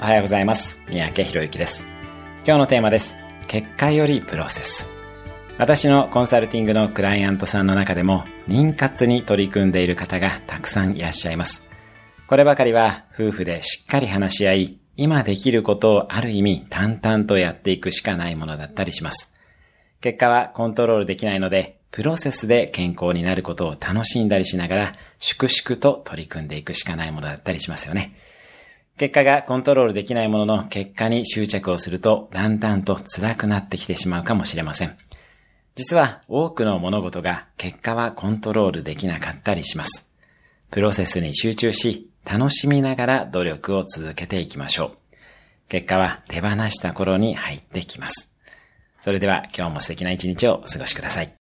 おはようございます。三宅博之です。今日のテーマです。結果よりプロセス。私のコンサルティングのクライアントさんの中でも妊活に取り組んでいる方がたくさんいらっしゃいます。こればかりは夫婦でしっかり話し合い、今できることをある意味淡々とやっていくしかないものだったりします。結果はコントロールできないので、プロセスで健康になることを楽しんだりしながら、粛々と取り組んでいくしかないものだったりしますよね。結果がコントロールできないものの結果に執着をすると、だんだんと辛くなってきてしまうかもしれません。実は多くの物事が結果はコントロールできなかったりします。プロセスに集中し、楽しみながら努力を続けていきましょう。結果は手放した頃に入ってきます。それでは今日も素敵な一日をお過ごしください。